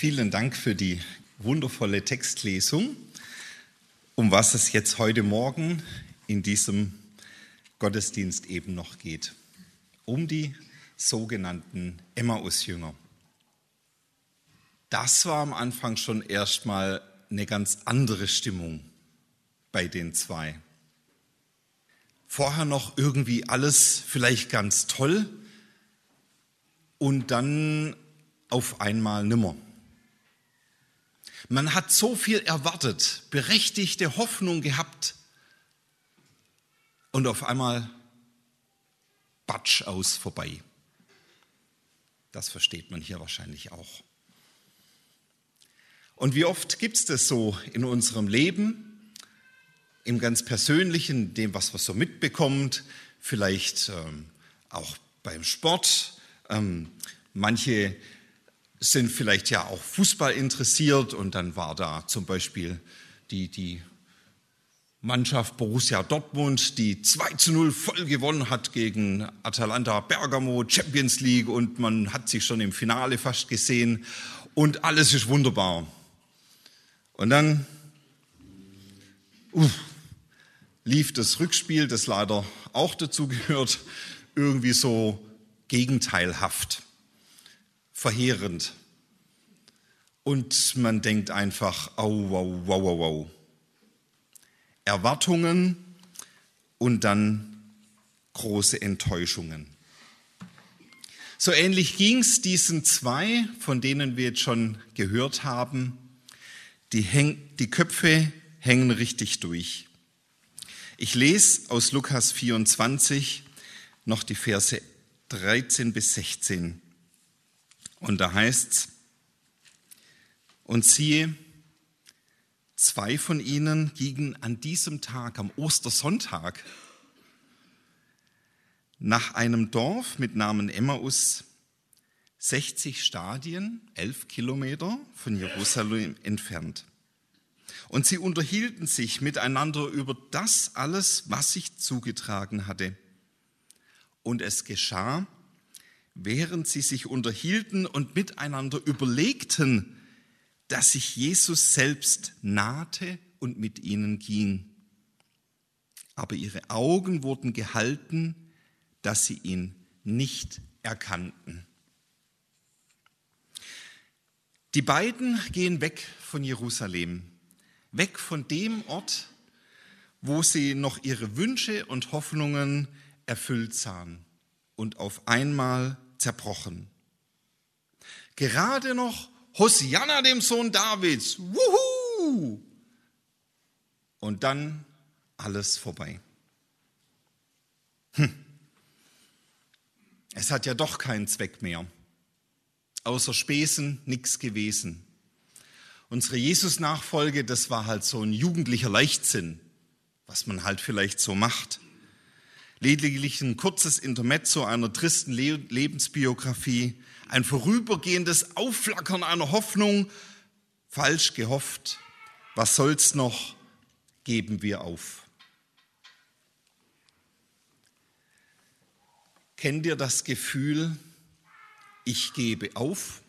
Vielen Dank für die wundervolle Textlesung, um was es jetzt heute Morgen in diesem Gottesdienst eben noch geht. Um die sogenannten Emmaus-Jünger. Das war am Anfang schon erstmal eine ganz andere Stimmung bei den zwei. Vorher noch irgendwie alles vielleicht ganz toll und dann auf einmal nimmer. Man hat so viel erwartet, berechtigte Hoffnung gehabt und auf einmal batsch aus vorbei. Das versteht man hier wahrscheinlich auch. Und wie oft gibt es das so in unserem Leben, im ganz Persönlichen, dem, was man so mitbekommt, vielleicht auch beim Sport. Manche sind vielleicht ja auch Fußball interessiert und dann war da zum Beispiel die Mannschaft Borussia Dortmund, die 2:0 voll gewonnen hat gegen Atalanta Bergamo, Champions League, und man hat sich schon im Finale fast gesehen und alles ist wunderbar. Und dann lief das Rückspiel, das leider auch dazu gehört, irgendwie so gegenteilhaft, verheerend. Und man denkt einfach, au, wow, wow, wow, wow. Erwartungen und dann große Enttäuschungen. So ähnlich ging es diesen zwei, von denen wir jetzt schon gehört haben. Die Köpfe hängen richtig durch. Ich lese aus Lukas 24 noch die Verse 13 bis 16. Und da heißt's: Und siehe, zwei von ihnen gingen an diesem Tag, am Ostersonntag, nach einem Dorf mit Namen Emmaus, 60 Stadien, 11 Kilometer von Jerusalem entfernt. Und sie unterhielten sich miteinander über das alles, was sich zugetragen hatte. Und es geschah, während sie sich unterhielten und miteinander überlegten, dass sich Jesus selbst nahte und mit ihnen ging. Aber ihre Augen wurden gehalten, dass sie ihn nicht erkannten. Die beiden gehen weg von Jerusalem, weg von dem Ort, wo sie noch ihre Wünsche und Hoffnungen erfüllt sahen und auf einmal zerbrochen. Gerade noch Hosianna, dem Sohn Davids, wuhu! Und dann alles vorbei. Es hat ja doch keinen Zweck mehr. Außer Späßen nichts gewesen. Unsere Jesus-Nachfolge, das war halt so ein jugendlicher Leichtsinn, was man halt vielleicht so macht. Lediglich ein kurzes Intermezzo einer tristen Lebensbiografie, ein vorübergehendes Aufflackern einer Hoffnung, falsch gehofft. Was soll's noch, geben wir auf. Kennt ihr das Gefühl, ich gebe auf?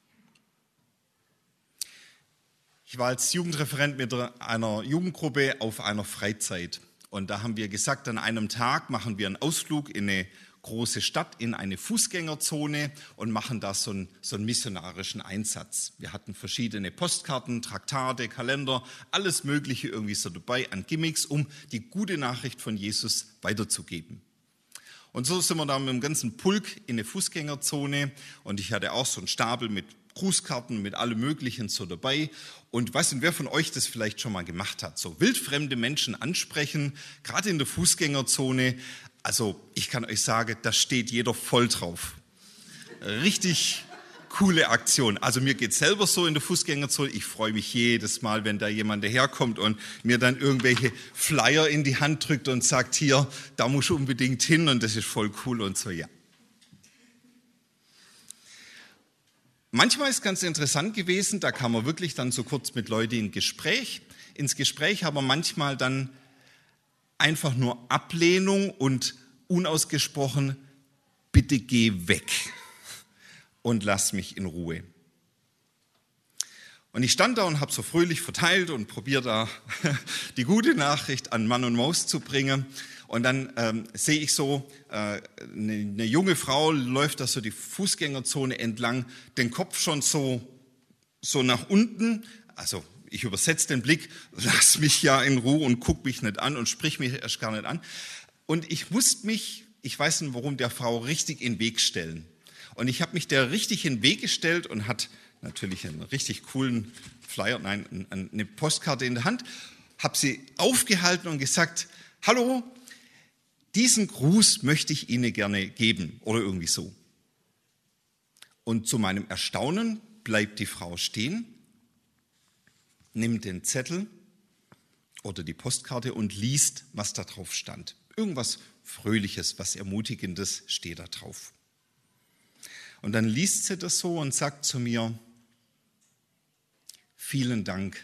Ich war als Jugendreferent mit einer Jugendgruppe auf einer Freizeit. Und da haben wir gesagt, an einem Tag machen wir einen Ausflug in eine große Stadt, in eine Fußgängerzone und machen da so einen missionarischen Einsatz. Wir hatten verschiedene Postkarten, Traktate, Kalender, alles Mögliche irgendwie so dabei an Gimmicks, um die gute Nachricht von Jesus weiterzugeben. Und so sind wir da mit dem ganzen Pulk in eine Fußgängerzone und ich hatte auch so einen Stapel mit Grußkarten, mit allem Möglichen so dabei. Und weiß nicht, wer von euch das vielleicht schon mal gemacht hat, so wildfremde Menschen ansprechen, gerade in der Fußgängerzone. Also ich kann euch sagen, da steht jeder voll drauf. Richtig coole Aktion. Also mir geht es selber so in der Fußgängerzone. Ich freue mich jedes Mal, wenn da jemand daherkommt und mir dann irgendwelche Flyer in die Hand drückt und sagt, hier, da musst du unbedingt hin und das ist voll cool und so, ja. Manchmal ist es ganz interessant gewesen, da kam man wirklich dann so kurz mit Leuten ins Gespräch, aber manchmal dann einfach nur Ablehnung und unausgesprochen, bitte geh weg und lass mich in Ruhe. Und ich stand da und habe so fröhlich verteilt und probiere da die gute Nachricht an Mann und Maus zu bringen. Und dann sehe ich so, eine junge Frau läuft da so die Fußgängerzone entlang, den Kopf schon so nach unten. Also ich übersetze den Blick, lass mich ja in Ruhe und guck mich nicht an und sprich mich erst gar nicht an. Und ich musste mich, ich weiß nicht warum, der Frau richtig in den Weg stellen. Und ich habe mich der richtig in den Weg gestellt und hat natürlich einen richtig coolen Flyer, nein, eine Postkarte in der Hand, habe sie aufgehalten und gesagt, hallo, diesen Gruß möchte ich Ihnen gerne geben oder irgendwie so. Und zu meinem Erstaunen bleibt die Frau stehen, nimmt den Zettel oder die Postkarte und liest, was da drauf stand. Irgendwas Fröhliches, was Ermutigendes steht da drauf. Und dann liest sie das so und sagt zu mir, vielen Dank,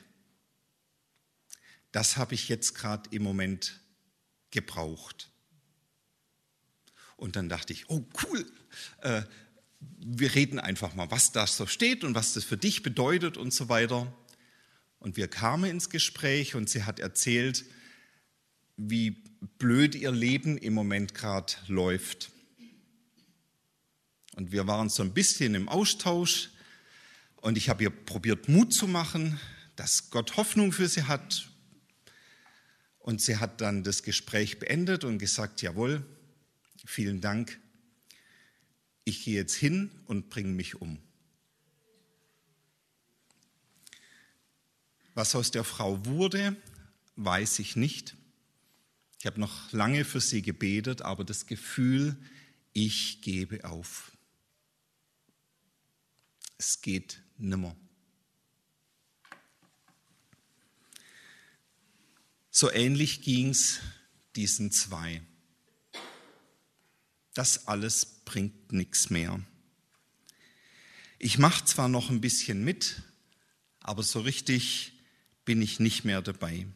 das habe ich jetzt gerade im Moment gebraucht. Und dann dachte ich, oh cool, wir reden einfach mal, was da so steht und was das für dich bedeutet und so weiter. Und wir kamen ins Gespräch und sie hat erzählt, wie blöd ihr Leben im Moment gerade läuft. Und wir waren so ein bisschen im Austausch und ich habe ihr probiert, Mut zu machen, dass Gott Hoffnung für sie hat. Und sie hat dann das Gespräch beendet und gesagt, jawohl, vielen Dank, ich gehe jetzt hin und bringe mich um. Was aus der Frau wurde, weiß ich nicht. Ich habe noch lange für sie gebetet, aber das Gefühl, ich gebe auf. Es geht nimmer. So ähnlich ging es diesen zwei. Das alles bringt nichts mehr. Ich mache zwar noch ein bisschen mit, aber so richtig bin ich nicht mehr dabei.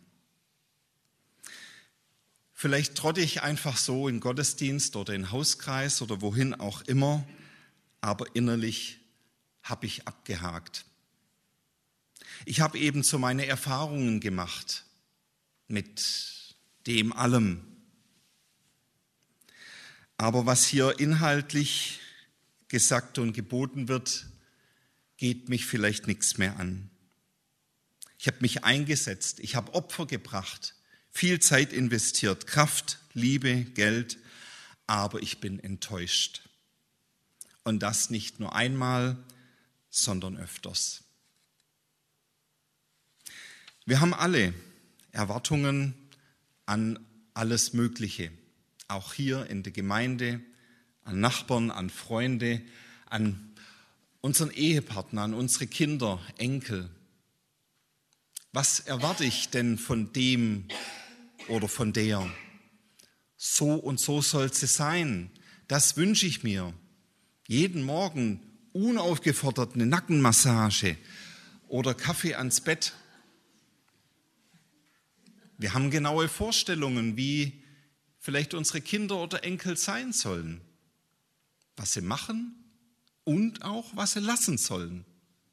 Vielleicht trotte ich einfach so in Gottesdienst oder in Hauskreis oder wohin auch immer, aber innerlich habe ich abgehakt. Ich habe eben so meine Erfahrungen gemacht mit dem allem. Aber was hier inhaltlich gesagt und geboten wird, geht mich vielleicht nichts mehr an. Ich habe mich eingesetzt, ich habe Opfer gebracht, viel Zeit investiert, Kraft, Liebe, Geld, aber ich bin enttäuscht. Und das nicht nur einmal, sondern öfters. Wir haben alle Erwartungen an alles Mögliche, auch hier in der Gemeinde, an Nachbarn, an Freunde, an unseren Ehepartner, an unsere Kinder, Enkel. Was erwarte ich denn von dem oder von der? So und so soll sie sein. Das wünsche ich mir. Jeden Morgen unaufgefordert eine Nackenmassage oder Kaffee ans Bett. Wir haben genaue Vorstellungen, wie vielleicht unsere Kinder oder Enkel sein sollen, was sie machen und auch, was sie lassen sollen.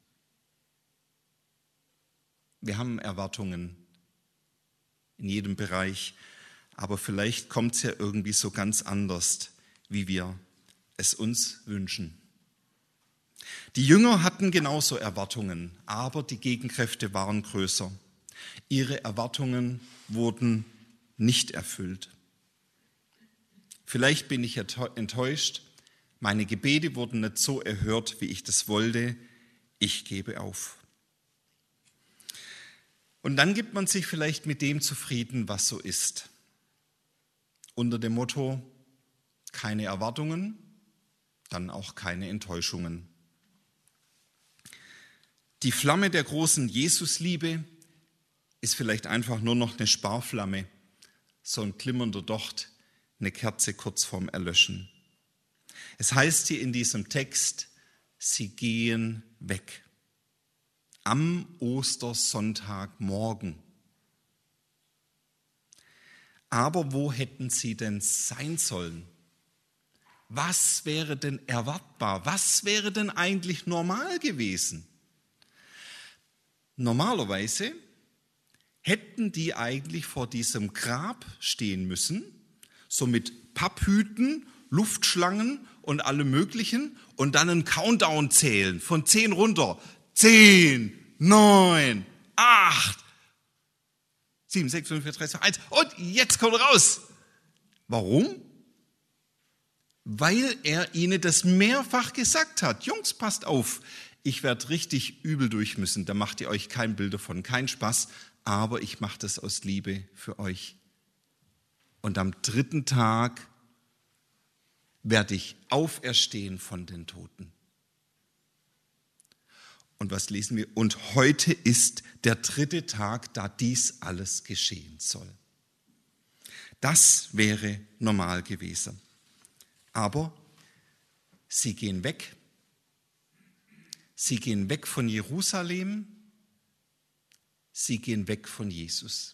Wir haben Erwartungen in jedem Bereich, aber vielleicht kommt es ja irgendwie so ganz anders, wie wir es uns wünschen. Die Jünger hatten genauso Erwartungen, aber die Gegenkräfte waren größer. Ihre Erwartungen wurden nicht erfüllt. Vielleicht bin ich enttäuscht, meine Gebete wurden nicht so erhört, wie ich das wollte, ich gebe auf. Und dann gibt man sich vielleicht mit dem zufrieden, was so ist. Unter dem Motto, keine Erwartungen, dann auch keine Enttäuschungen. Die Flamme der großen Jesusliebe ist vielleicht einfach nur noch eine Sparflamme, so ein glimmernder Docht, eine Kerze kurz vorm Erlöschen. Es heißt hier in diesem Text, sie gehen weg. Am Ostersonntagmorgen. Aber wo hätten sie denn sein sollen? Was wäre denn erwartbar? Was wäre denn eigentlich normal gewesen? Normalerweise hätten die eigentlich vor diesem Grab stehen müssen, so mit Papphüten, Luftschlangen und allem Möglichen und dann einen Countdown zählen, von 10 runter. 10, 9, 8, 7, 6, 5, 4, 3, 2, 1 und jetzt kommt er raus. Warum? Weil er ihnen das mehrfach gesagt hat. Jungs, passt auf, ich werde richtig übel durch müssen, da macht ihr euch kein Bild davon, kein Spaß, aber ich mache das aus Liebe für euch. Und am 3. Tag werde ich auferstehen von den Toten. Und was lesen wir? Und heute ist der 3. Tag, da dies alles geschehen soll. Das wäre normal gewesen. Aber sie gehen weg. Sie gehen weg von Jerusalem. Sie gehen weg von Jesus.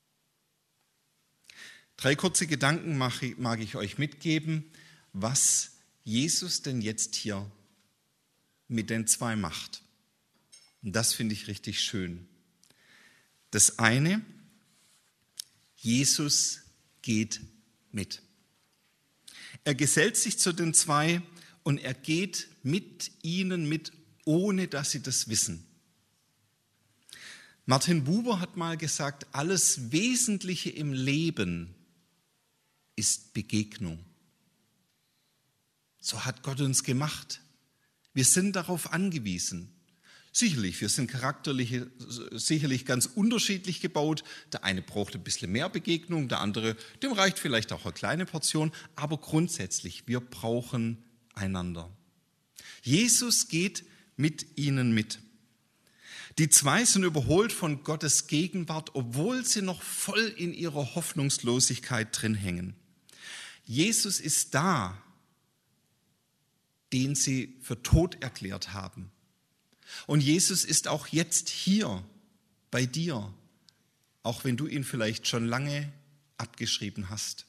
3 kurze Gedanken mag ich euch mitgeben, was Jesus denn jetzt hier mit den 2 macht. Und das finde ich richtig schön. Das eine, Jesus geht mit. Er gesellt sich zu den 2 und er geht mit ihnen mit, ohne dass sie das wissen. Martin Buber hat mal gesagt, alles Wesentliche im Leben ist Begegnung. So hat Gott uns gemacht. Wir sind darauf angewiesen. Sicherlich, wir sind charakterlich sicherlich ganz unterschiedlich gebaut. Der eine braucht ein bisschen mehr Begegnung, der andere, dem reicht vielleicht auch eine kleine Portion. Aber grundsätzlich, wir brauchen einander. Jesus geht mit ihnen mit. Die 2 sind überholt von Gottes Gegenwart, obwohl sie noch voll in ihrer Hoffnungslosigkeit drin hängen. Jesus ist da, den sie für tot erklärt haben. Und Jesus ist auch jetzt hier bei dir, auch wenn du ihn vielleicht schon lange abgeschrieben hast.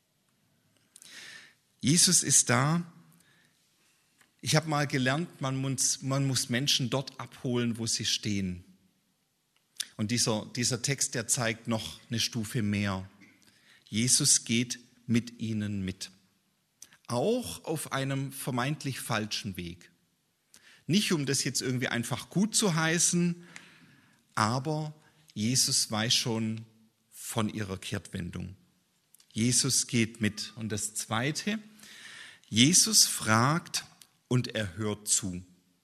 Jesus ist da. Ich habe mal gelernt, man muss Menschen dort abholen, wo sie stehen. Und dieser Text, der zeigt noch eine Stufe mehr. Jesus geht mit ihnen mit. Auch auf einem vermeintlich falschen Weg. Nicht, um das jetzt irgendwie einfach gut zu heißen, aber Jesus weiß schon von ihrer Kehrtwendung. Jesus geht mit. Und das Zweite, Jesus fragt und er hört zu.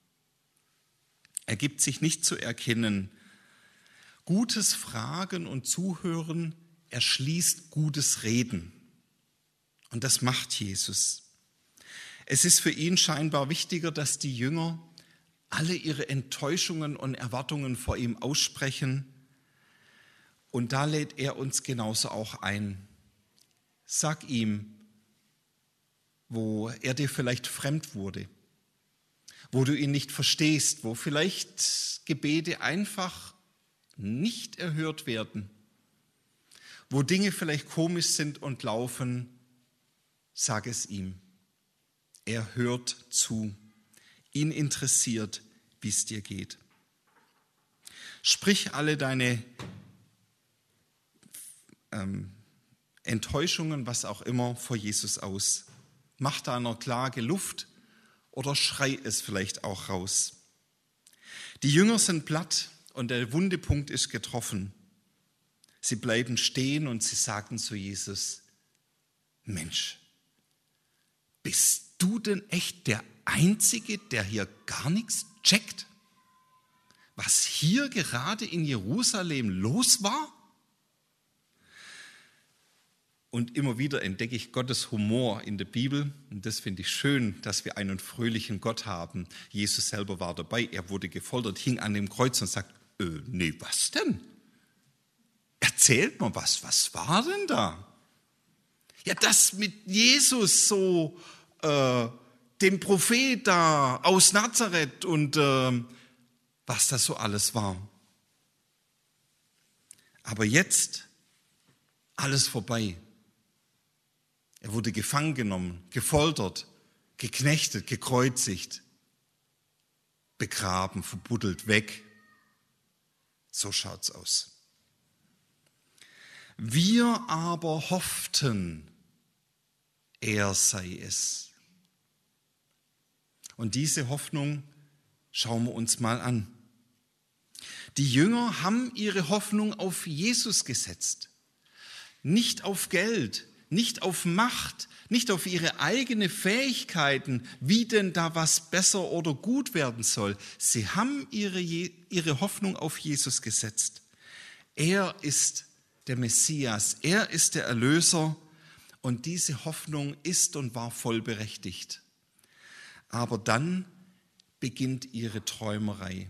Er gibt sich nicht zu erkennen. Gutes Fragen und Zuhören erschließt gutes Reden. Und das macht Jesus. Es ist für ihn scheinbar wichtiger, dass die Jünger alle ihre Enttäuschungen und Erwartungen vor ihm aussprechen. Und da lädt er uns genauso auch ein. Sag ihm, wo er dir vielleicht fremd wurde, wo du ihn nicht verstehst, wo vielleicht Gebete einfach nicht erhört werden, wo Dinge vielleicht komisch sind und laufen, sag es ihm. Er hört zu. Ihn interessiert, wie es dir geht. Sprich alle deine Enttäuschungen, was auch immer, vor Jesus aus. Mach deiner Klage Luft oder schrei es vielleicht auch raus. Die Jünger sind platt und der Wundepunkt ist getroffen. Sie bleiben stehen und sie sagen zu Jesus, Mensch, bist du denn echt der Einzige, der hier gar nichts checkt? Was hier gerade in Jerusalem los war? Und immer wieder entdecke ich Gottes Humor in der Bibel. Und das finde ich schön, dass wir einen fröhlichen Gott haben. Jesus selber war dabei. Er wurde gefoltert, hing an dem Kreuz und sagt, nee, was denn? Erzählt mal was. Was war denn da? Ja, das mit Jesus so, dem Prophet da aus Nazareth und was das so alles war. Aber jetzt alles vorbei. Er wurde gefangen genommen, gefoltert, geknechtet, gekreuzigt, begraben, verbuddelt, weg. So schaut's aus. Wir aber hofften, er sei es. Und diese Hoffnung schauen wir uns mal an. Die Jünger haben ihre Hoffnung auf Jesus gesetzt. Nicht auf Geld, nicht auf Macht, nicht auf ihre eigenen Fähigkeiten, wie denn da was besser oder gut werden soll. Sie haben ihre Hoffnung auf Jesus gesetzt. Er ist der Messias, er ist der Erlöser und diese Hoffnung ist und war voll berechtigt. Aber dann beginnt ihre Träumerei,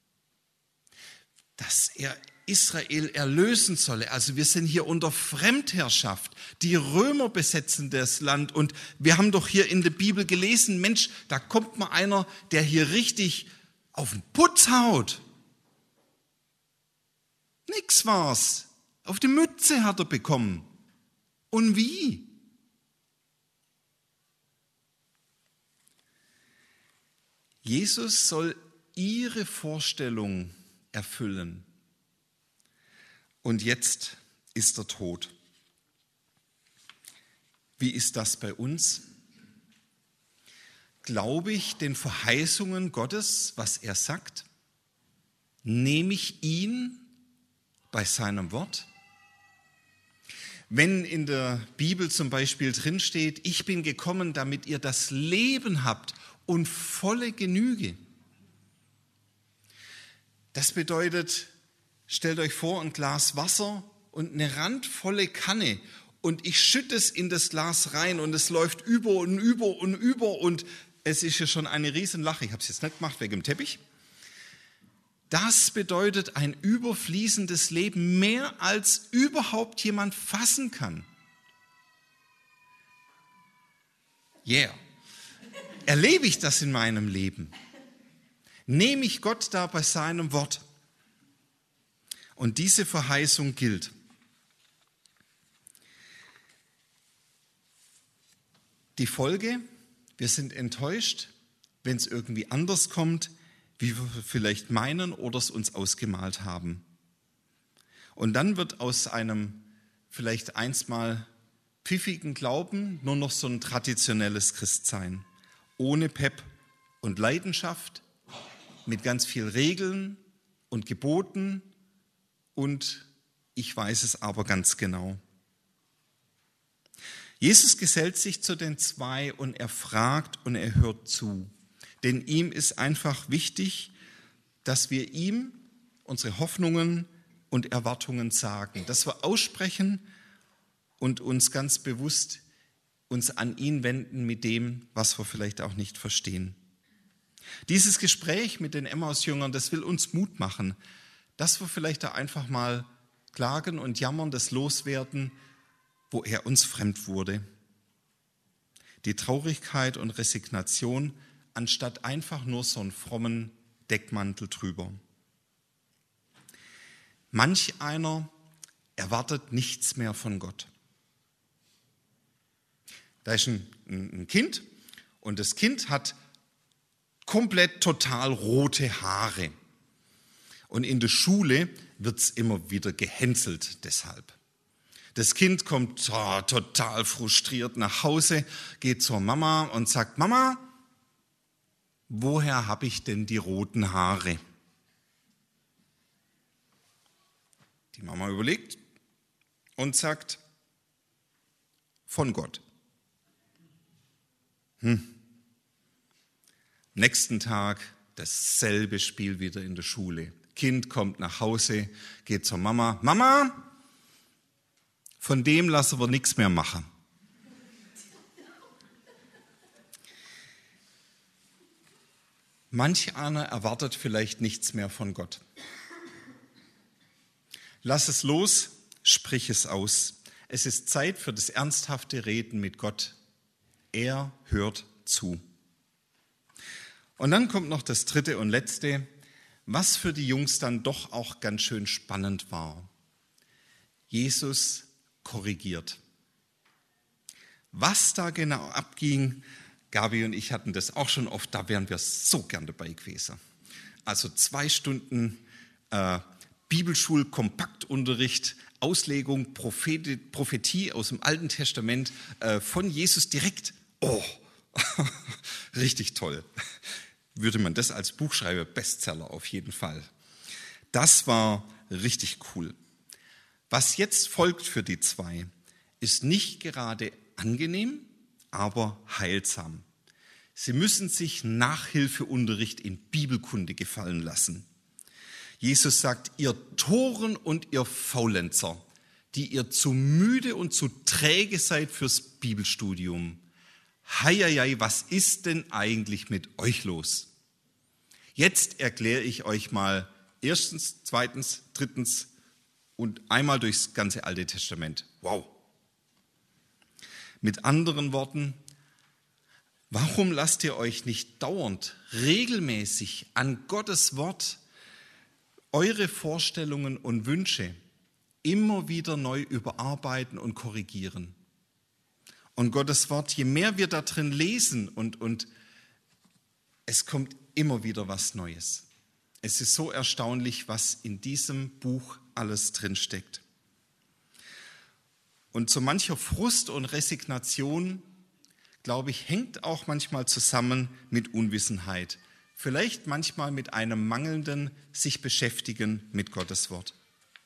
dass er Israel erlösen solle. Also wir sind hier unter Fremdherrschaft. Die Römer besetzen das Land und wir haben doch hier in der Bibel gelesen, Mensch, da kommt mal einer, der hier richtig auf den Putz haut. Nix war's. Auf die Mütze hat er bekommen. Und wie? Jesus soll ihre Vorstellung erfüllen. Und jetzt ist er tot. Wie ist das bei uns? Glaube ich den Verheißungen Gottes, was er sagt? Nehme ich ihn bei seinem Wort? Wenn in der Bibel zum Beispiel drinsteht, ich bin gekommen, damit ihr das Leben habt und volle Genüge. Das bedeutet, stellt euch vor, ein Glas Wasser und eine randvolle Kanne und ich schütte es in das Glas rein und es läuft über und über und über und es ist ja schon eine Riesenlache. Ich habe es jetzt nicht gemacht wegen dem Teppich. Das bedeutet ein überfließendes Leben, mehr als überhaupt jemand fassen kann. Yeah. Erlebe ich das in meinem Leben? Nehme ich Gott da bei seinem Wort? Und diese Verheißung gilt. Die Folge, wir sind enttäuscht, wenn es irgendwie anders kommt, wie wir vielleicht meinen oder es uns ausgemalt haben. Und dann wird aus einem vielleicht einst mal pfiffigen Glauben nur noch so ein traditionelles Christsein. Ohne Pep und Leidenschaft, mit ganz viel Regeln und Geboten und ich weiß es aber ganz genau. Jesus gesellt sich zu den zwei und er fragt und er hört zu. Denn ihm ist einfach wichtig, dass wir ihm unsere Hoffnungen und Erwartungen sagen, dass wir aussprechen und uns ganz bewusst uns an ihn wenden mit dem, was wir vielleicht auch nicht verstehen. Dieses Gespräch mit den Emmaus-Jüngern, das will uns Mut machen, dass wir vielleicht da einfach mal klagen und jammern, das loswerden, wo er uns fremd wurde. Die Traurigkeit und Resignation, anstatt einfach nur so einen frommen Deckmantel drüber. Manch einer erwartet nichts mehr von Gott. Da ist ein Kind und das Kind hat komplett total rote Haare. Und in der Schule wird es immer wieder gehänselt deshalb. Das Kind kommt total frustriert nach Hause, geht zur Mama und sagt, Mama, woher habe ich denn die roten Haare? Die Mama überlegt und sagt, von Gott. Nächsten Tag dasselbe Spiel wieder in der Schule. Kind kommt nach Hause, geht zur Mama. Mama, von dem lassen wir nichts mehr machen. Manch einer erwartet vielleicht nichts mehr von Gott. Lass es los, sprich es aus. Es ist Zeit für das ernsthafte Reden mit Gott. Er hört zu. Und dann kommt noch das dritte und letzte, was für die Jungs dann doch auch ganz schön spannend war. Jesus korrigiert. Was da genau abging, Gabi und ich hatten das auch schon oft, da wären wir so gern dabei gewesen. Also 2 Stunden Bibelschul-Kompaktunterricht, Auslegung, Prophetie aus dem Alten Testament von Jesus direkt. Oh, richtig toll. Würde man das als Buch schreiben, Bestseller auf jeden Fall. Das war richtig cool. Was jetzt folgt für die zwei, ist nicht gerade angenehm, aber heilsam. Sie müssen sich Nachhilfeunterricht in Bibelkunde gefallen lassen. Jesus sagt, ihr Toren und ihr Faulenzer, die ihr zu müde und zu träge seid fürs Bibelstudium. Heieiei, was ist denn eigentlich mit euch los? Jetzt erkläre ich euch mal erstens, zweitens, drittens und einmal durchs ganze Alte Testament. Wow! Mit anderen Worten, warum lasst ihr euch nicht dauernd, regelmäßig an Gottes Wort eure Vorstellungen und Wünsche immer wieder neu überarbeiten und korrigieren? Und Gottes Wort, je mehr wir da drin lesen und es kommt immer wieder was Neues. Es ist so erstaunlich, was in diesem Buch alles drinsteckt. Und so mancher Frust und Resignation, glaube ich, hängt auch manchmal zusammen mit Unwissenheit. Vielleicht manchmal mit einem mangelnden sich beschäftigen mit Gottes Wort.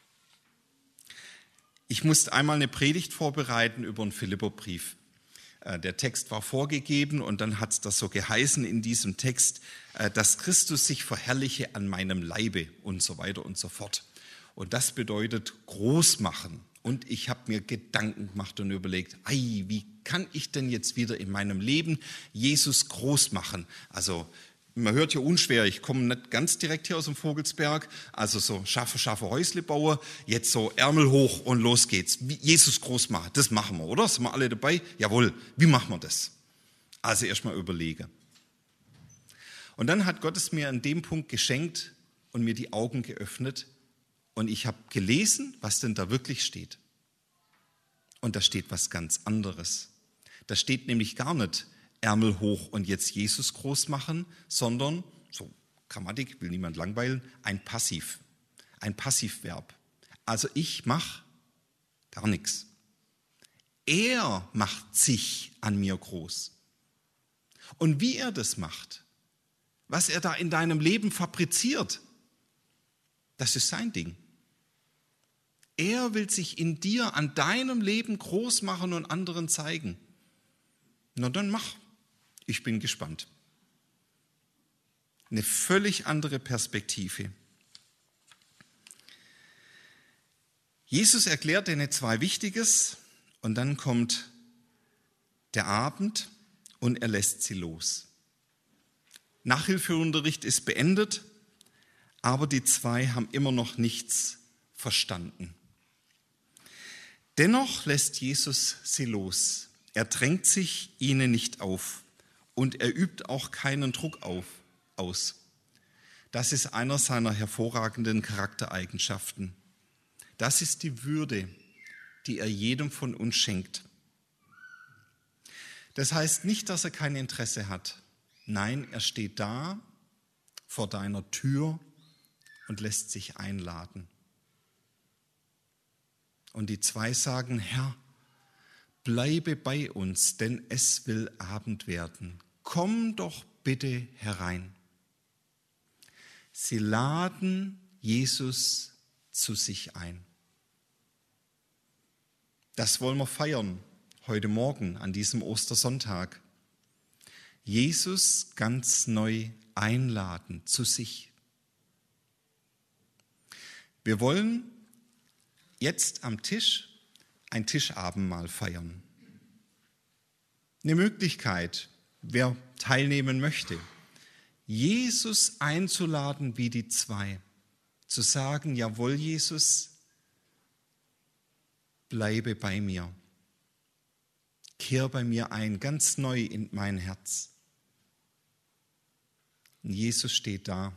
Ich musste einmal eine Predigt vorbereiten über einen Philipperbrief. Der Text war vorgegeben und dann hat es das so geheißen in diesem Text, dass Christus sich verherrliche an meinem Leibe und so weiter und so fort. Und das bedeutet groß machen. Und ich habe mir Gedanken gemacht und überlegt, wie kann ich denn jetzt wieder in meinem Leben Jesus groß machen? Also man hört ja unschwer, ich komme nicht ganz direkt hier aus dem Vogelsberg, also so scharfe Häusle bauen, jetzt so Ärmel hoch und los geht's. Jesus groß machen, das machen wir, oder? Sind wir alle dabei? Jawohl, wie machen wir das? Also erstmal überlegen. Und dann hat Gott es mir an dem Punkt geschenkt und mir die Augen geöffnet und ich habe gelesen, was denn da wirklich steht. Und da steht was ganz anderes. Da steht nämlich gar nicht Ärmel hoch und jetzt Jesus groß machen, sondern, so Grammatik, will niemand langweilen, ein Passivverb. Also ich mache gar nichts. Er macht sich an mir groß. Und wie er das macht, was er da in deinem Leben fabriziert, das ist sein Ding. Er will sich in dir, an deinem Leben groß machen und anderen zeigen. Na dann mach. Ich bin gespannt. Eine völlig andere Perspektive. Jesus erklärt ihnen zwei Wichtiges und dann kommt der Abend und er lässt sie los. Nachhilfeunterricht ist beendet, aber die zwei haben immer noch nichts verstanden. Dennoch lässt Jesus sie los. Er drängt sich ihnen nicht auf und er übt auch keinen Druck aus. Das ist einer seiner hervorragenden Charaktereigenschaften. Das ist die Würde, die er jedem von uns schenkt. Das heißt nicht, dass er kein Interesse hat. Nein, er steht da vor deiner Tür und lässt sich einladen. Und die zwei sagen, Herr, bleibe bei uns, denn es will Abend werden. Komm doch bitte herein. Sie laden Jesus zu sich ein. Das wollen wir feiern heute Morgen an diesem Ostersonntag. Jesus ganz neu einladen zu sich. Wir wollen jetzt am Tisch ein Tischabendmahl feiern. Eine Möglichkeit, wer teilnehmen möchte, Jesus einzuladen wie die zwei, zu sagen, jawohl Jesus, bleibe bei mir, kehr bei mir ein, ganz neu in mein Herz. Und Jesus steht da.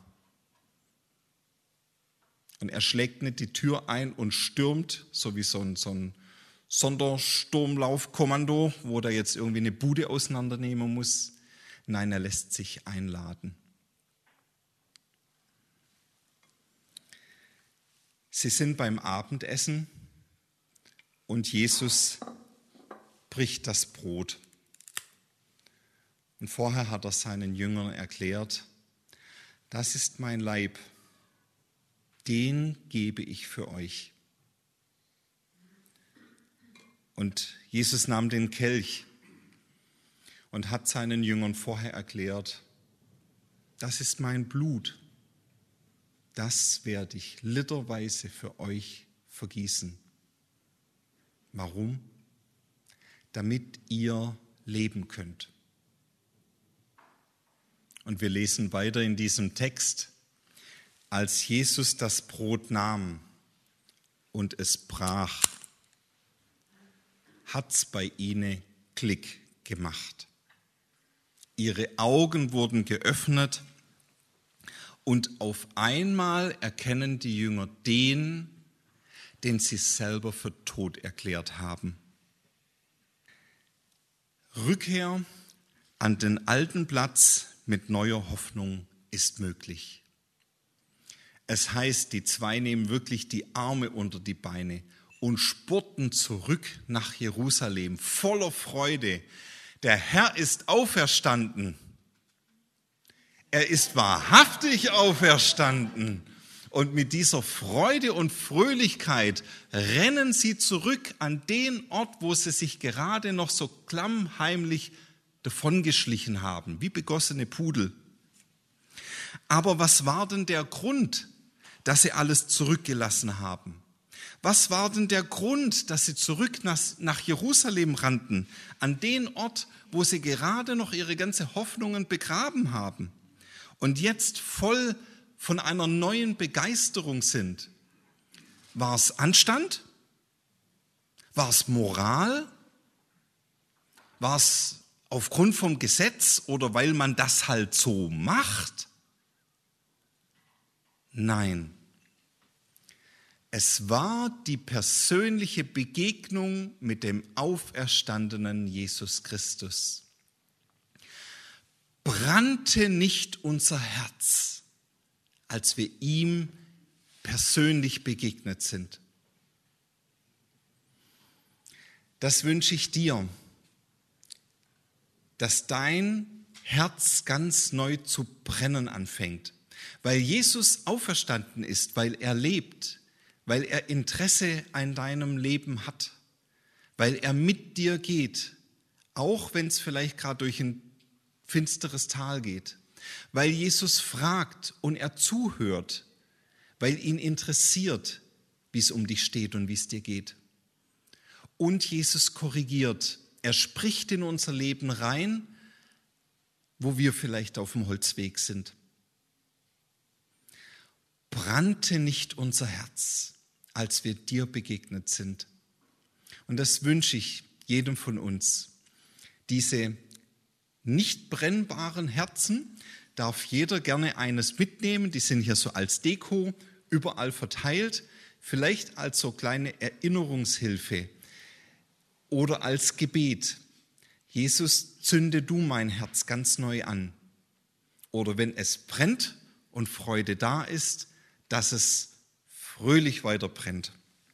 Und er schlägt nicht die Tür ein und stürmt, so wie so ein Sondersturmlaufkommando, wo der jetzt irgendwie eine Bude auseinandernehmen muss. Nein, er lässt sich einladen. Sie sind beim Abendessen und Jesus bricht das Brot. Und vorher hat er seinen Jüngern erklärt, das ist mein Leib, den gebe ich für euch. Und Jesus nahm den Kelch und hat seinen Jüngern vorher erklärt, das ist mein Blut, das werde ich literweise für euch vergießen. Warum? Damit ihr leben könnt. Und wir lesen weiter in diesem Text, als Jesus das Brot nahm und es brach, hat's bei ihnen Klick gemacht. Ihre Augen wurden geöffnet und auf einmal erkennen die Jünger den sie selber für tot erklärt haben. Rückkehr an den alten Platz mit neuer Hoffnung ist möglich. Es heißt, die zwei nehmen wirklich die Arme unter die Beine und spurten zurück nach Jerusalem voller Freude. Der Herr ist auferstanden. Er ist wahrhaftig auferstanden. Und mit dieser Freude und Fröhlichkeit rennen sie zurück an den Ort, wo sie sich gerade noch so klammheimlich davongeschlichen haben, wie begossene Pudel. Aber was war denn der Grund, dass sie alles zurückgelassen haben? Was war denn der Grund, dass sie zurück nach Jerusalem rannten, an den Ort, wo sie gerade noch ihre ganze Hoffnungen begraben haben und jetzt voll von einer neuen Begeisterung sind? War es Anstand? War es Moral? War es aufgrund vom Gesetz oder weil man das halt so macht? Nein. Es war die persönliche Begegnung mit dem auferstandenen Jesus Christus. Brannte nicht unser Herz, als wir ihm persönlich begegnet sind? Das wünsche ich dir, dass dein Herz ganz neu zu brennen anfängt, weil Jesus auferstanden ist, weil er lebt, weil er Interesse an deinem Leben hat, weil er mit dir geht, auch wenn es vielleicht gerade durch ein finsteres Tal geht, weil Jesus fragt und er zuhört, weil ihn interessiert, wie es um dich steht und wie es dir geht. Und Jesus korrigiert, er spricht in unser Leben rein, wo wir vielleicht auf dem Holzweg sind. Brannte nicht unser Herz, als wir dir begegnet sind? Und das wünsche ich jedem von uns. Diese nicht brennbaren Herzen darf jeder gerne eines mitnehmen. Die sind hier so als Deko überall verteilt, vielleicht als so kleine Erinnerungshilfe oder als Gebet. Jesus, zünde du mein Herz ganz neu an. Oder wenn es brennt und Freude da ist, dass es fröhlich weiter brennt.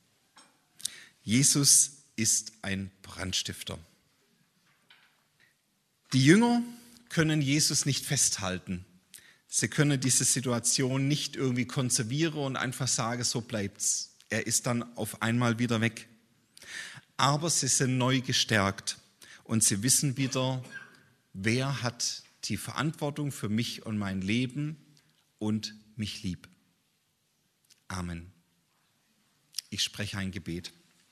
Jesus ist ein Brandstifter. Die Jünger können Jesus nicht festhalten. Sie können diese Situation nicht irgendwie konservieren und einfach sagen, so bleibt's. Er ist dann auf einmal wieder weg. Aber sie sind neu gestärkt und sie wissen wieder, wer hat die Verantwortung für mich und mein Leben und mich lieb. Amen. Ich spreche ein Gebet.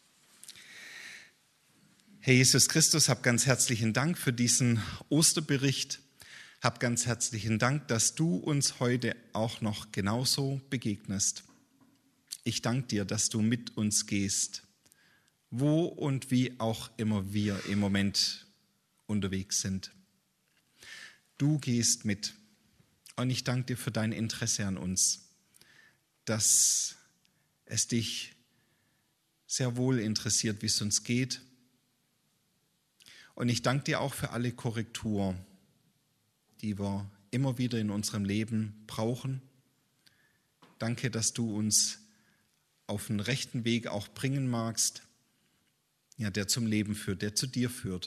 Herr Jesus Christus, hab ganz herzlichen Dank für diesen Osterbericht. Hab ganz herzlichen Dank, dass du uns heute auch noch genauso begegnest. Ich danke dir, dass du mit uns gehst, wo und wie auch immer wir im Moment unterwegs sind. Du gehst mit und ich danke dir für dein Interesse an uns, dass es dich sehr wohl interessiert, wie es uns geht. Und ich danke dir auch für alle Korrektur, die wir immer wieder in unserem Leben brauchen. Danke, dass du uns auf den rechten Weg auch bringen magst, ja, der zum Leben führt, der zu dir führt.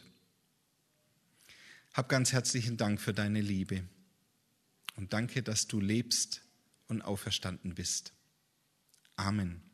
Hab ganz herzlichen Dank für deine Liebe und danke, dass du lebst und auferstanden bist. Amen.